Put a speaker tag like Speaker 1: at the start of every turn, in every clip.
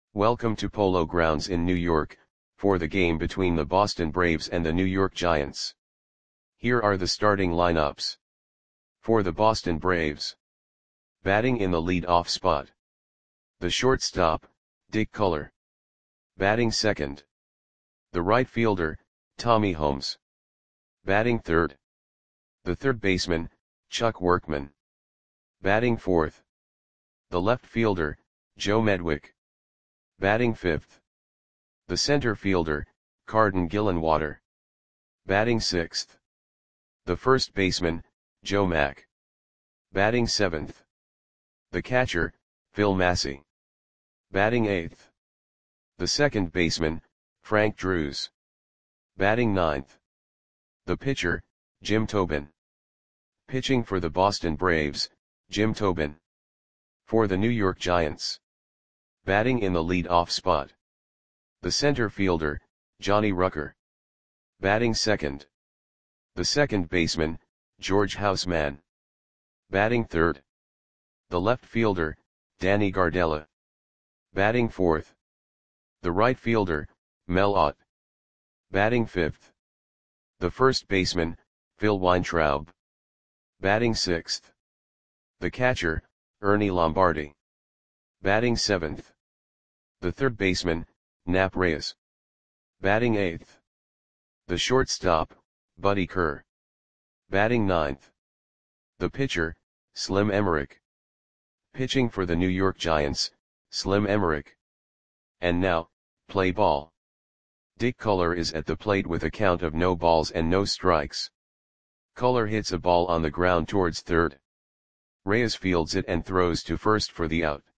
Speaker 1: Welcome to Polo Grounds in New York, for the game between the Boston Braves and the New York Giants. Here are the starting lineups. For the Boston Braves. Batting in the lead-off spot. The shortstop, Dick Culler. Batting second. The right fielder, Tommy Holmes. Batting third. The third baseman, Chuck Workman. Batting fourth. The left fielder, Joe Medwick. Batting fifth. The center fielder, Carden Gillenwater. Batting sixth. The first baseman, Joe Mack. Batting seventh. The catcher, Phil Massey. Batting eighth. The second baseman, Frank Drews. Batting ninth. The pitcher, Jim Tobin. Pitching for the Boston Braves, Jim Tobin. For the New York Giants. Batting in the lead-off spot. The center fielder, Johnny Rucker. Batting second. The second baseman, George Houseman. Batting third. The left fielder, Danny Gardella. Batting fourth. The right fielder, Mel Ott. Batting fifth. The first baseman, Phil Weintraub. Batting sixth. The catcher, Ernie Lombardi. Batting seventh. The third baseman, Nap Reyes. Batting eighth. The shortstop, Buddy Kerr. Batting ninth. The pitcher, Slim Emmerich. Pitching for the New York Giants, Slim Emmerich. And now, play ball. Dick Culler is at the plate with a count of no balls and no strikes. Culler hits a ball on the ground towards third. Reyes fields it and throws to first for the out.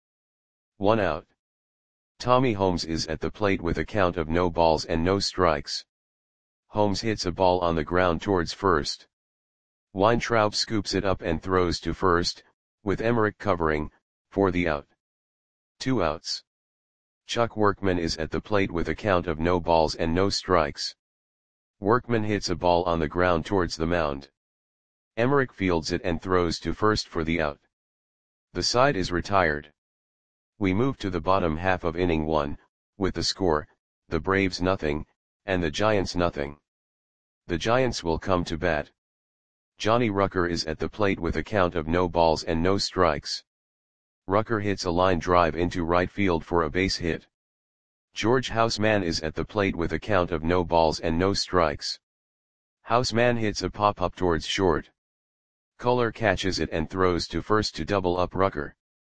Speaker 1: 1 out. Tommy Holmes is at the plate with a count of no balls and no strikes. Holmes hits a ball on the ground towards first. Weintraub scoops it up and throws to first, with Emmerich covering, for the out. 2 outs. Chuck Workman is at the plate with a count of no balls and no strikes. Workman hits a ball on the ground towards the mound. Emmerich fields it and throws to first for the out. The side is retired. We move to the bottom half of inning 1, with the score, the Braves nothing, and the Giants nothing. The Giants will come to bat. Johnny Rucker is at the plate with a count of no balls and no strikes. Rucker hits a line drive into right field for a base hit. George Houseman is at the plate with a count of no balls and no strikes. Houseman hits a pop-up towards short. Culler catches it and throws to first to double up Rucker.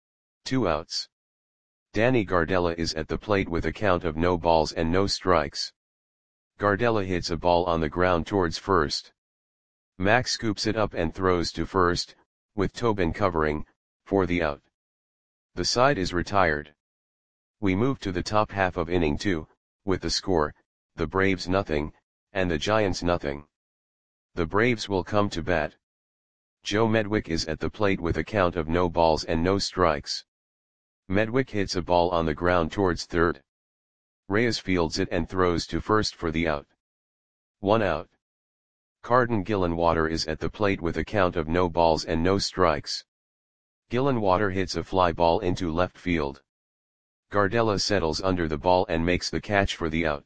Speaker 1: 2 outs. Danny Gardella is at the plate with a count of no balls and no strikes. Gardella hits a ball on the ground towards first. Mack scoops it up and throws to first, with Tobin covering, for the out. The side is retired. We move to the top half of inning 2, with the score, the Braves nothing, and the Giants nothing. The Braves will come to bat. Joe Medwick is at the plate with a count of no balls and no strikes. Medwick hits a ball on the ground towards third. Reyes fields it and throws to first for the out. 1 out. Carden Gillenwater is at the plate with a count of no balls and no strikes. Gillenwater hits a fly ball into left field. Gardella settles under the ball and makes the catch for the out.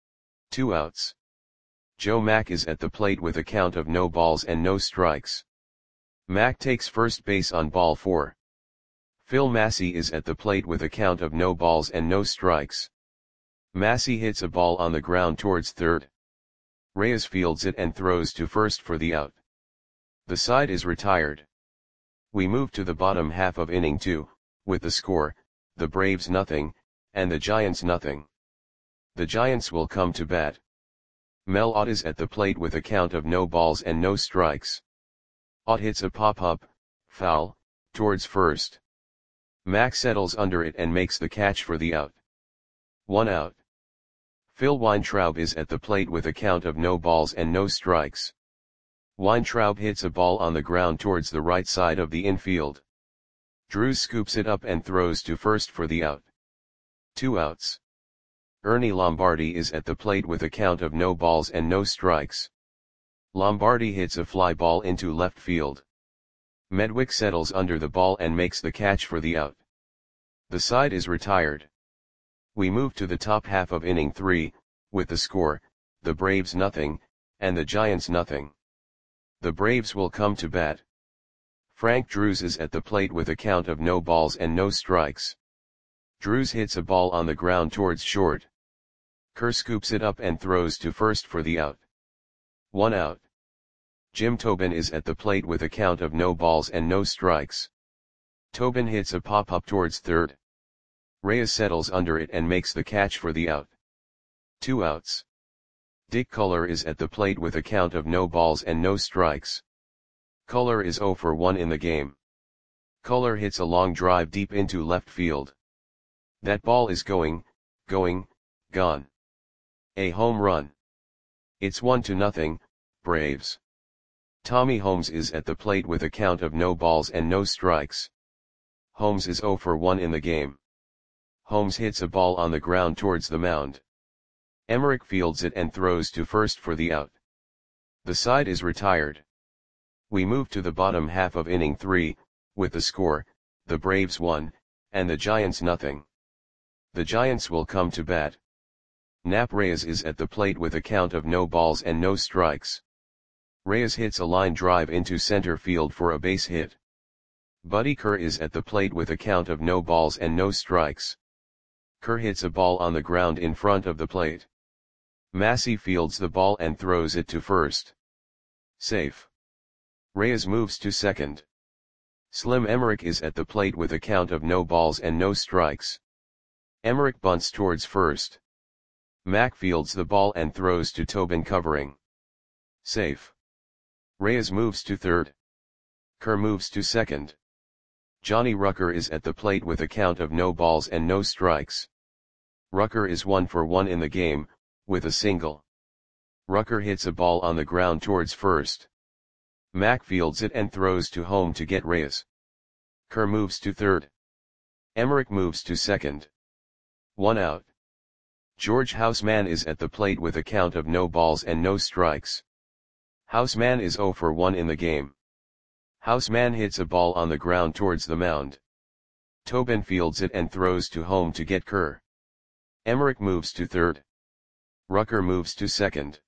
Speaker 1: 2 outs. Joe Mack is at the plate with a count of no balls and no strikes. Mack takes first base on ball 4. Phil Massey is at the plate with a count of no balls and no strikes. Massey hits a ball on the ground towards third. Reyes fields it and throws to first for the out. The side is retired. We move to the bottom half of inning 2, with the score, the Braves nothing, and the Giants nothing. The Giants will come to bat. Mel Ott is at the plate with a count of no balls and no strikes. Ott hits a pop-up, foul, towards first. Mack settles under it and makes the catch for the out. 1 out. Phil Weintraub is at the plate with a count of no balls and no strikes. Weintraub hits a ball on the ground towards the right side of the infield. Drews scoops it up and throws to first for the out. 2 outs. Ernie Lombardi is at the plate with a count of no balls and no strikes. Lombardi hits a fly ball into left field. Medwick settles under the ball and makes the catch for the out. The side is retired. We move to the top half of inning 3, with the score, the Braves nothing, and the Giants nothing. The Braves will come to bat. Frank Drews is at the plate with a count of no balls and no strikes. Drews hits a ball on the ground towards short. Kerr scoops it up and throws to first for the out. 1 out. Jim Tobin is at the plate with a count of no balls and no strikes. Tobin hits a pop-up towards third. Reyes settles under it and makes the catch for the out. 2 outs. Dick Culler is at the plate with a count of no balls and no strikes. Culler is 0 for 1 in the game. Culler hits a long drive deep into left field. That ball is going, gone. A home run. It's 1-0, Braves. Tommy Holmes is at the plate with a count of no balls and no strikes. Holmes is 0 for 1 in the game. Holmes hits a ball on the ground towards the mound. Emmerich fields it and throws to first for the out. The side is retired. We move to the bottom half of inning 3, with the score, the Braves 1, and the Giants nothing. The Giants will come to bat. Nap Reyes is at the plate with a count of no balls and no strikes. Reyes hits a line drive into center field for a base hit. Buddy Kerr is at the plate with a count of no balls and no strikes. Kerr hits a ball on the ground in front of the plate. Massey fields the ball and throws it to first. Safe. Reyes moves to second. Slim Emmerich is at the plate with a count of no balls and no strikes. Emmerich bunts towards first. Mack fields the ball and throws to Tobin covering. Safe. Reyes moves to third. Kerr moves to second. Johnny Rucker is at the plate with a count of no balls and no strikes. Rucker is 1 for 1 in the game, with a single. Rucker hits a ball on the ground towards first. Mack fields it and throws to home to get Reyes. Kerr moves to third. Emmerich moves to second. 1 out. George Houseman is at the plate with a count of no balls and no strikes. Houseman is 0 for 1 in the game. Houseman hits a ball on the ground towards the mound. Tobin fields it and throws to home to get Kerr. Emmerich moves to third. Rucker moves to second.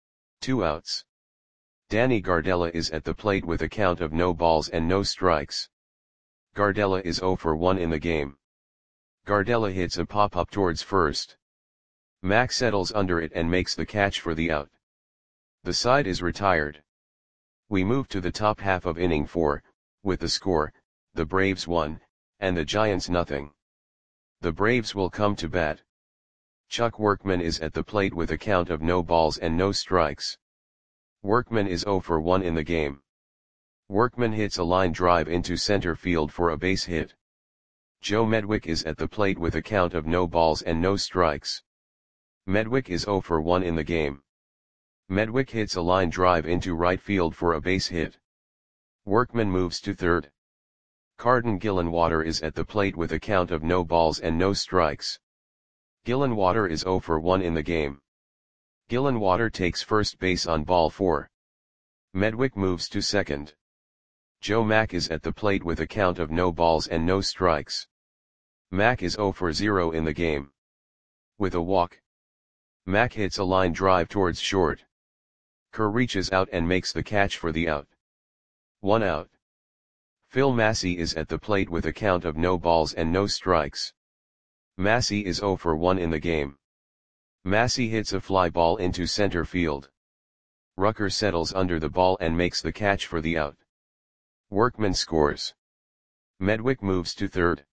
Speaker 1: 2 outs. Danny Gardella is at the plate with a count of no balls and no strikes. Gardella is 0 for 1 in the game. Gardella hits a pop-up towards first. Mack settles under it and makes the catch for the out. The side is retired. We move to the top half of inning 4, with the score, the Braves 1, and the Giants nothing. The Braves will come to bat. Chuck Workman is at the plate with a count of no balls and no strikes. Workman is 0 for 1 in the game. Workman hits a line drive into center field for a base hit. Joe Medwick is at the plate with a count of no balls and no strikes. Medwick is 0 for 1 in the game. Medwick hits a line drive into right field for a base hit. Workman moves to third. Carden Gillenwater is at the plate with a count of no balls and no strikes. Gillenwater is 0 for 1 in the game. Gillenwater takes first base on ball 4. Medwick moves to second. Joe Mack is at the plate with a count of no balls and no strikes. Mack is 0 for 0 in the game. With a walk. Mack hits a line drive towards short. Kerr reaches out and makes the catch for the out. 1 out. Phil Massey is at the plate with a count of no balls and no strikes. Massey is 0 for 1 in the game. Massey hits a fly ball into center field. Rucker settles under the ball and makes the catch for the out. Workman scores. Medwick moves to third.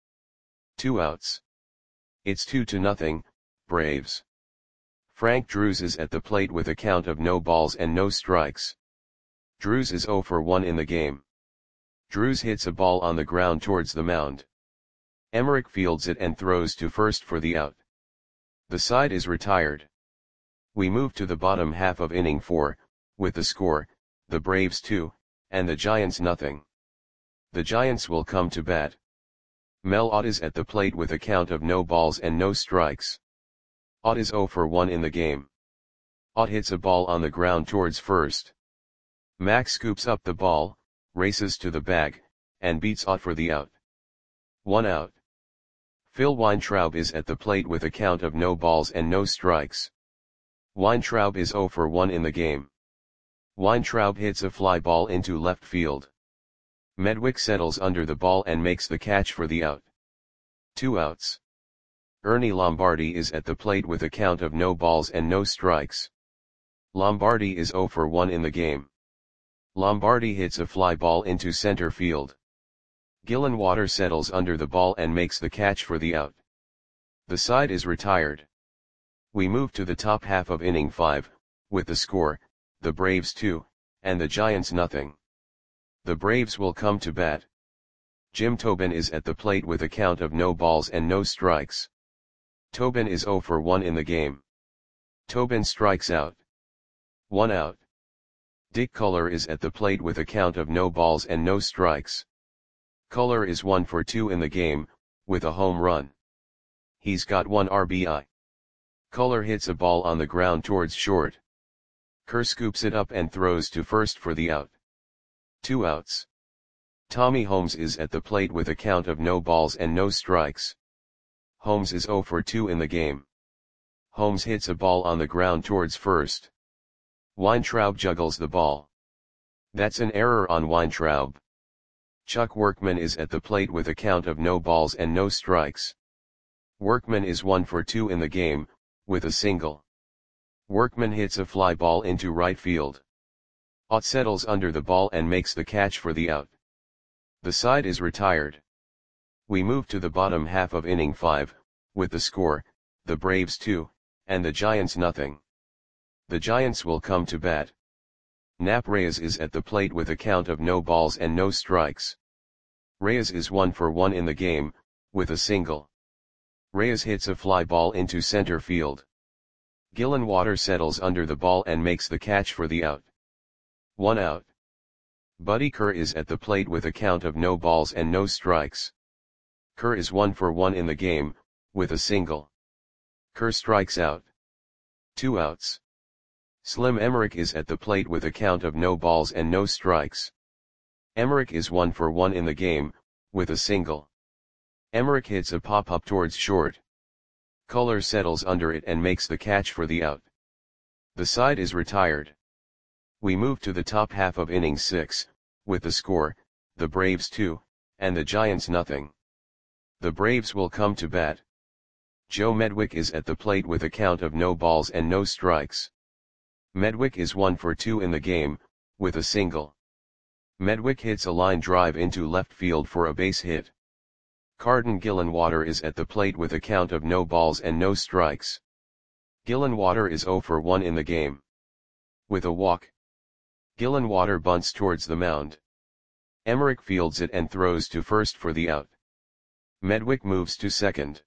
Speaker 1: 2 outs. It's 2-0, Braves. Frank Drews is at the plate with a count of no balls and no strikes. Drews is 0 for 1 in the game. Drews hits a ball on the ground towards the mound. Emmerich fields it and throws to first for the out. The side is retired. We move to the bottom half of inning 4, with the score, the Braves 2, and the Giants nothing. The Giants will come to bat. Mel Ott is at the plate with a count of no balls and no strikes. Ott is 0 for 1 in the game. Ott hits a ball on the ground towards first. Mack scoops up the ball, races to the bag, and beats Ott for the out. 1 out. Phil Weintraub is at the plate with a count of no balls and no strikes. Weintraub is 0 for 1 in the game. Weintraub hits a fly ball into left field. Medwick settles under the ball and makes the catch for the out. 2 outs. Ernie Lombardi is at the plate with a count of no balls and no strikes. Lombardi is 0 for 1 in the game. Lombardi hits a fly ball into center field. Gillenwater settles under the ball and makes the catch for the out. The side is retired. We move to the top half of inning 5, with the score, the Braves 2, and the Giants nothing. The Braves will come to bat. Jim Tobin is at the plate with a count of no balls and no strikes. Tobin is 0 for 1 in the game. Tobin strikes out. 1 out. Dick Culler is at the plate with a count of no balls and no strikes. Culler is 1 for 2 in the game, with a home run. He's got 1 RBI. Culler hits a ball on the ground towards short. Kerr scoops it up and throws to first for the out. 2 outs. Tommy Holmes is at the plate with a count of no balls and no strikes. Holmes is 0 for 2 in the game. Holmes hits a ball on the ground towards first. Weintraub juggles the ball. That's an error on Weintraub. Chuck Workman is at the plate with a count of no balls and no strikes. Workman is 1 for 2 in the game, with a single. Workman hits a fly ball into right field. Ott settles under the ball and makes the catch for the out. The side is retired. We move to the bottom half of inning 5, with the score, the Braves 2, and the Giants nothing. The Giants will come to bat. Nap Reyes is at the plate with a count of no balls and no strikes. Reyes is 1 for 1 in the game, with a single. Reyes hits a fly ball into center field. Gillenwater settles under the ball and makes the catch for the out. 1 out. Buddy Kerr is at the plate with a count of no balls and no strikes. Kerr is 1 for 1 in the game, with a single. Kerr strikes out. 2 outs. Slim Emmerich is at the plate with a count of no balls and no strikes. Emmerich is 1 for 1 in the game, with a single. Emmerich hits a pop-up towards short. Culler settles under it and makes the catch for the out. The side is retired. We move to the top half of inning 6, with the score, the Braves 2, and the Giants nothing. The Braves will come to bat. Joe Medwick is at the plate with a count of no balls and no strikes. Medwick is 1 for 2 in the game, with a single. Medwick hits a line drive into left field for a base hit. Carden Gillenwater is at the plate with a count of no balls and no strikes. Gillenwater is 0 for 1 in the game. With a walk. Gillenwater bunts towards the mound. Emmerich fields it and throws to first for the out. Medwick moves to second.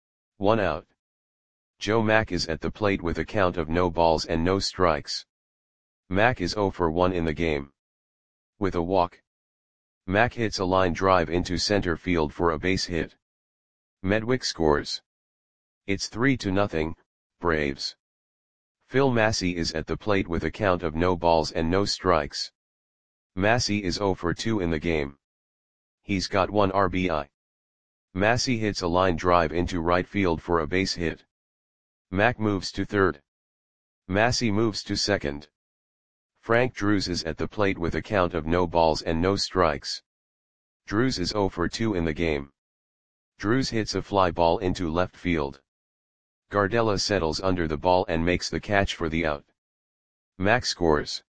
Speaker 1: 1 out. Joe Mack is at the plate with a count of no balls and no strikes. Mack is 0 for 1 in the game. With a walk. Mack hits a line drive into center field for a base hit. Medwick scores. It's 3-0, Braves. Phil Massey is at the plate with a count of no balls and no strikes. Massey is 0 for 2 in the game. He's got 1 RBI. Massey hits a line drive into right field for a base hit. Mack moves to third. Massey moves to second. Frank Drews is at the plate with a count of no balls and no strikes. Drews is 0 for 2 in the game. Drews hits a fly ball into left field. Gardella settles under the ball and makes the catch for the out. Mack scores.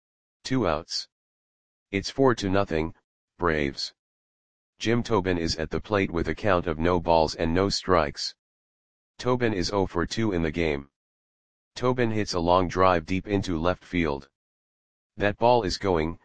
Speaker 1: 2 outs. It's 4-0, Braves. Jim Tobin is at the plate with a count of no balls and no strikes. Tobin is 0 for 2 in the game. Tobin hits a long drive deep into left field. That ball is gone.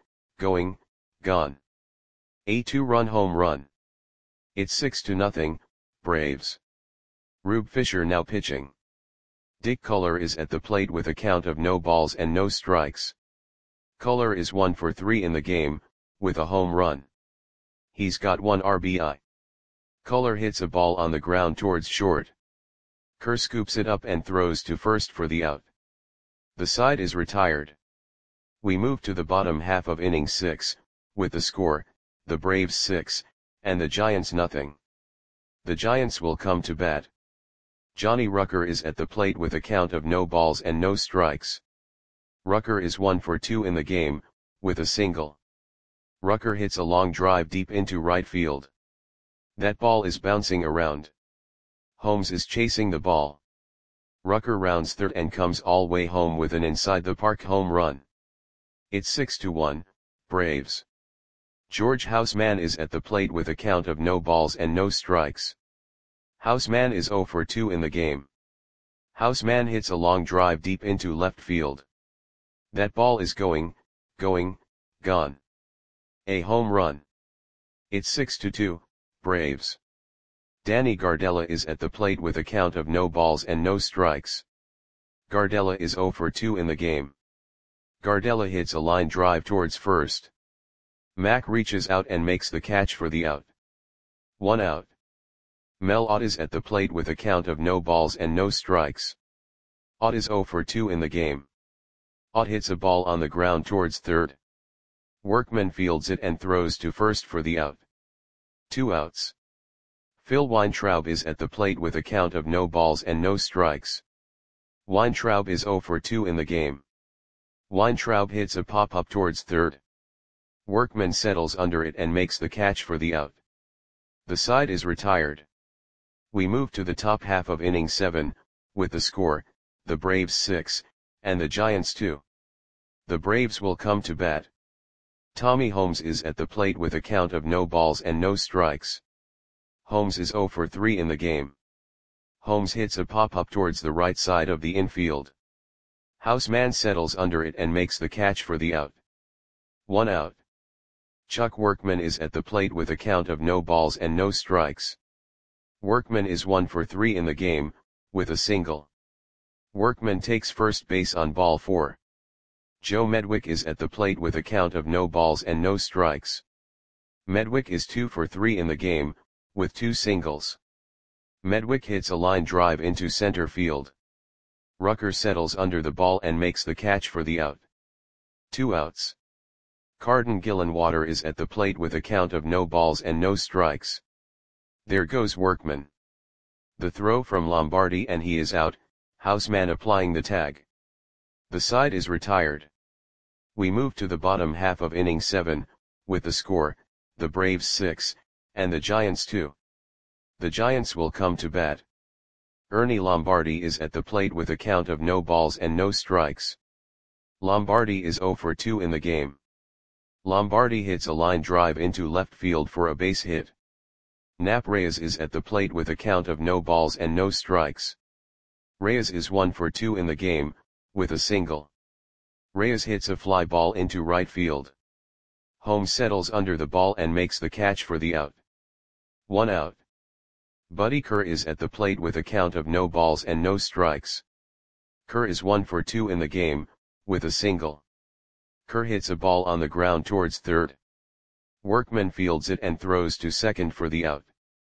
Speaker 1: A 2-run home run. It's 6-0, Braves. Rube Fisher now pitching. Dick Culler is at the plate with a count of no balls and no strikes. Culler is 1 for 3 in the game, with a home run. He's got 1 RBI. Culler hits a ball on the ground towards short. Kerr scoops it up and throws to first for the out. The side is retired. We move to the bottom half of inning 6, with the score, the Braves 6, and the Giants nothing. The Giants will come to bat. Johnny Rucker is at the plate with a count of no balls and no strikes. Rucker is 1 for 2 in the game, with a single. Rucker hits a long drive deep into right field. That ball is bouncing around. Holmes is chasing the ball. Rucker rounds third and comes all way home with an inside the park home run. It's 6-1, Braves. George Houseman is at the plate with a count of no balls and no strikes. Houseman is 0 for 2 in the game. Houseman hits a long drive deep into left field. That ball is gone. A home run. It's 6-2, Braves. Danny Gardella is at the plate with a count of no balls and no strikes. Gardella is 0 for 2 in the game. Gardella hits a line drive towards first. Mack reaches out and makes the catch for the out. 1 out. Mel Ott is at the plate with a count of no balls and no strikes. Ott is 0 for 2 in the game. Ott hits a ball on the ground towards third. Workman fields it and throws to first for the out. 2 outs. Phil Weintraub is at the plate with a count of no balls and no strikes. Weintraub is 0 for 2 in the game. Weintraub hits a pop-up towards third. Workman settles under it and makes the catch for the out. The side is retired. We move to the top half of inning 7, with the score, the Braves 6, and the Giants 2. The Braves will come to bat. Tommy Holmes is at the plate with a count of no balls and no strikes. Holmes is 0 for 3 in the game. Holmes hits a pop-up towards the right side of the infield. Houseman settles under it and makes the catch for the out. 1 out. Chuck Workman is at the plate with a count of no balls and no strikes. Workman is 1 for 3 in the game, with a single. Workman takes first base on ball 4. Joe Medwick is at the plate with a count of no balls and no strikes. Medwick is 2 for 3 in the game, with 2 singles. Medwick hits a line drive into center field. Rucker settles under the ball and makes the catch for the out. 2 outs. Carden Gillenwater is at the plate with a count of no balls and no strikes. There goes Workman. The throw from Lombardi and he is out, Houseman applying the tag. The side is retired. We move to the bottom half of inning 7, with the score, the Braves 6, and the Giants 2. The Giants will come to bat. Ernie Lombardi is at the plate with a count of no balls and no strikes. Lombardi is 0 for 2 in the game. Lombardi hits a line drive into left field for a base hit. Nap Reyes is at the plate with a count of no balls and no strikes. Reyes is 1 for 2 in the game, with a single. Reyes hits a fly ball into right field. Holmes settles under the ball and makes the catch for the out. 1 out. Buddy Kerr is at the plate with a count of no balls and no strikes. Kerr is 1 for 2 in the game, with a single. Kerr hits a ball on the ground towards third. Workman fields it and throws to second for the out.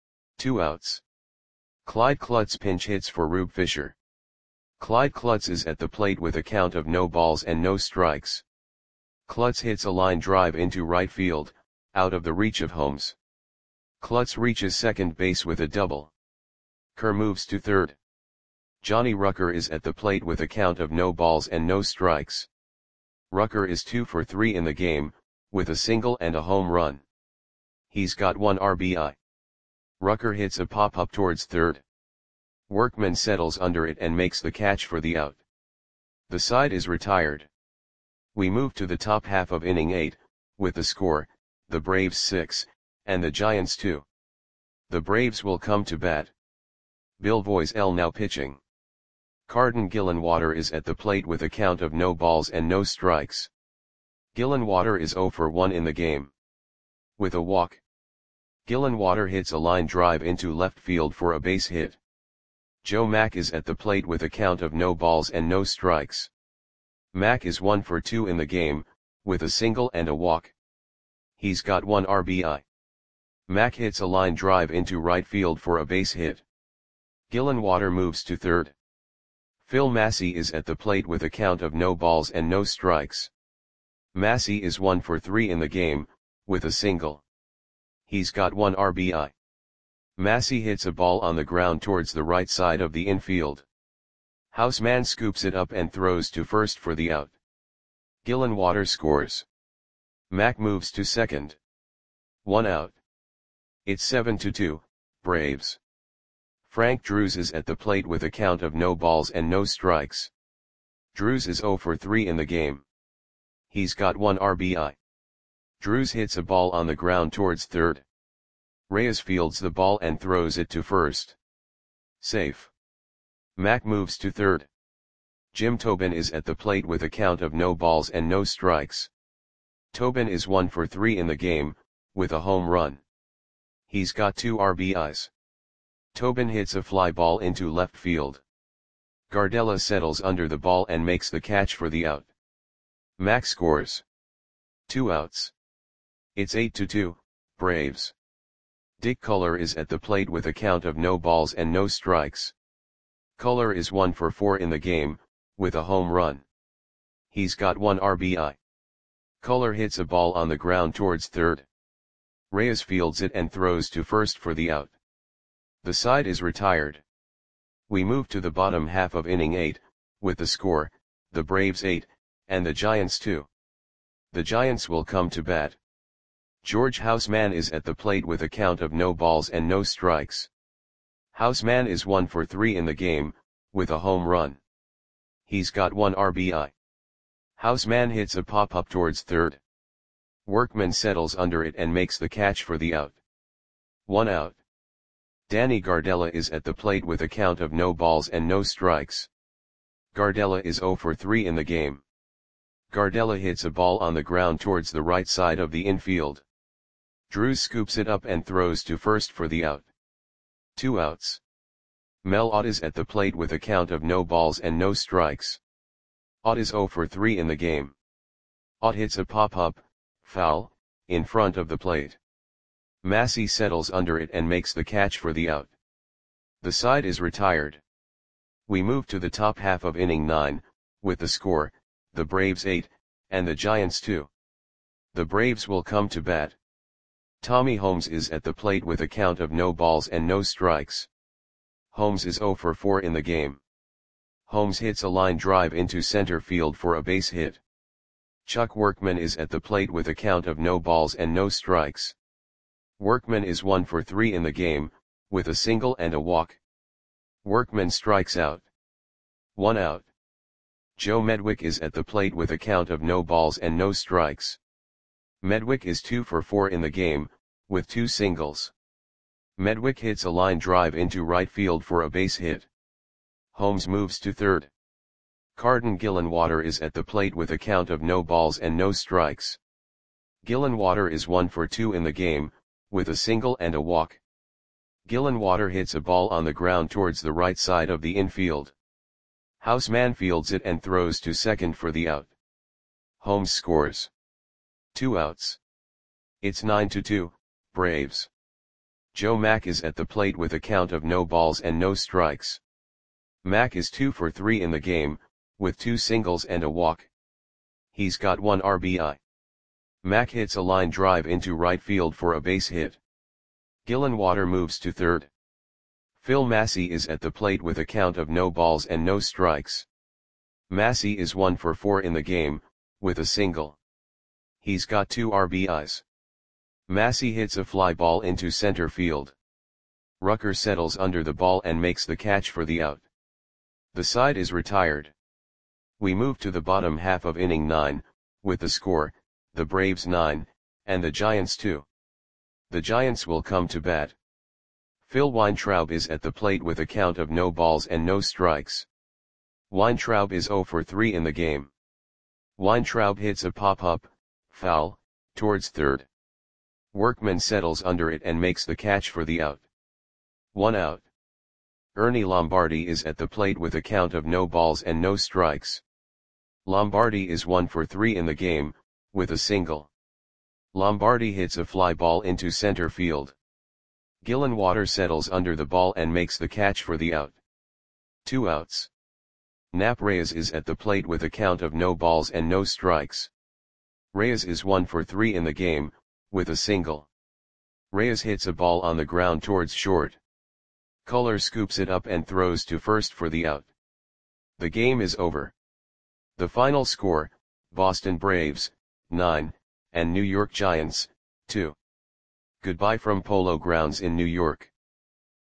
Speaker 1: 2 outs. Clyde Klutz pinch hits for Rube Fisher. Clyde Klutz is at the plate with a count of no balls and no strikes. Klutz hits a line drive into right field, out of the reach of Holmes. Klutz reaches second base with a double. Kerr moves to third. Johnny Rucker is at the plate with a count of no balls and no strikes. Rucker is 2 for 3 in the game, with a single and a home run. He's got 1 RBI. Rucker hits a pop-up towards third. Workman settles under it and makes the catch for the out. The side is retired. We move to the top half of inning 8, with the score, the Braves 6, and the Giants 2. The Braves will come to bat. Bill Voisell now pitching. Carden Gillenwater is at the plate with a count of no balls and no strikes. Gillenwater is 0 for 1 in the game. With a walk. Gillenwater hits a line drive into left field for a base hit. Joe Mack is at the plate with a count of no balls and no strikes. Mack is 1 for 2 in the game, with a single and a walk. He's got 1 RBI. Mack hits a line drive into right field for a base hit. Gillenwater moves to third. Phil Massey is at the plate with a count of no balls and no strikes. Massey is 1 for 3 in the game, with a single. He's got 1 RBI. Massey hits a ball on the ground towards the right side of the infield. Houseman scoops it up and throws to first for the out. Gillenwater scores. Mack moves to second. 1 out. It's 7-2, Braves. Frank Drews is at the plate with a count of no balls and no strikes. Drews is 0 for 3 in the game. He's got 1 RBI. Drews hits a ball on the ground towards third. Reyes fields the ball and throws it to first. Safe. Mack moves to third. Jim Tobin is at the plate with a count of no balls and no strikes. Tobin is 1 for 3 in the game, with a home run. He's got 2 RBIs. Tobin hits a fly ball into left field. Gardella settles under the ball and makes the catch for the out. Mack scores. 2 outs. It's 8-2, Braves. Dick Culler is at the plate with a count of no balls and no strikes. Culler is 1 for 4 in the game, with a home run. He's got 1 RBI. Culler hits a ball on the ground towards third. Reyes fields it and throws to first for the out. The side is retired. We move to the bottom half of inning 8, with the score, the Braves 8, and the Giants 2. The Giants will come to bat. George Houseman is at the plate with a count of no balls and no strikes. Houseman is 1 for 3 in the game, with a home run. He's got 1 RBI. Houseman hits a pop-up towards third. Workman settles under it and makes the catch for the out. 1 out. Danny Gardella is at the plate with a count of no balls and no strikes. Gardella is 0 for 3 in the game. Gardella hits a ball on the ground towards the right side of the infield. Drews scoops it up and throws to first for the out. 2 outs. Mel Ott is at the plate with a count of no balls and no strikes. Ott is 0 for 3 in the game. Ott hits a pop-up, foul, in front of the plate. Massey settles under it and makes the catch for the out. The side is retired. We move to the top half of inning 9, with the score, the Braves 8, and the Giants 2. The Braves will come to bat. Tommy Holmes is at the plate with a count of no balls and no strikes. Holmes is 0 for 4 in the game. Holmes hits a line drive into center field for a base hit. Chuck Workman is at the plate with a count of no balls and no strikes. Workman is 1 for 3 in the game, with a single and a walk. Workman strikes out. 1 out. Joe Medwick is at the plate with a count of no balls and no strikes. Medwick is 2 for 4 in the game, with 2 singles. Medwick hits a line drive into right field for a base hit. Holmes moves to third. Carden Gillenwater is at the plate with a count of no balls and no strikes. Gillenwater is 1 for 2 in the game, with a single and a walk. Gillenwater hits a ball on the ground towards the right side of the infield. Houseman fields it and throws to second for the out. Holmes scores. 2 outs. It's 9-2, Braves. Joe Mack is at the plate with a count of no balls and no strikes. Mack is 2 for 3 in the game, with 2 singles and a walk. He's got 1 RBI. Mack hits a line drive into right field for a base hit. Gillenwater moves to third. Phil Massey is at the plate with a count of no balls and no strikes. Massey is 1 for 4 in the game, with a single. He's got 2 RBIs. Massey hits a fly ball into center field. Rucker settles under the ball and makes the catch for the out. The side is retired. We move to the bottom half of inning 9, with the score, the Braves 9, and the Giants 2. The Giants will come to bat. Phil Weintraub is at the plate with a count of no balls and no strikes. Weintraub is 0 for 3 in the game. Weintraub hits a pop-up, foul, towards third. Workman settles under it and makes the catch for the out. 1 out. Ernie Lombardi is at the plate with a count of no balls and no strikes. Lombardi is 1 for 3 in the game, with a single. Lombardi hits a fly ball into center field. Gillenwater settles under the ball and makes the catch for the out. 2 outs. Nap Reyes is at the plate with a count of no balls and no strikes. Reyes is 1 for 3 in the game, with a single. Reyes hits a ball on the ground towards short. Culler scoops it up and throws to first for the out. The game is over. The final score, Boston Braves, 9, and New York Giants, 2. Goodbye from Polo Grounds in New York.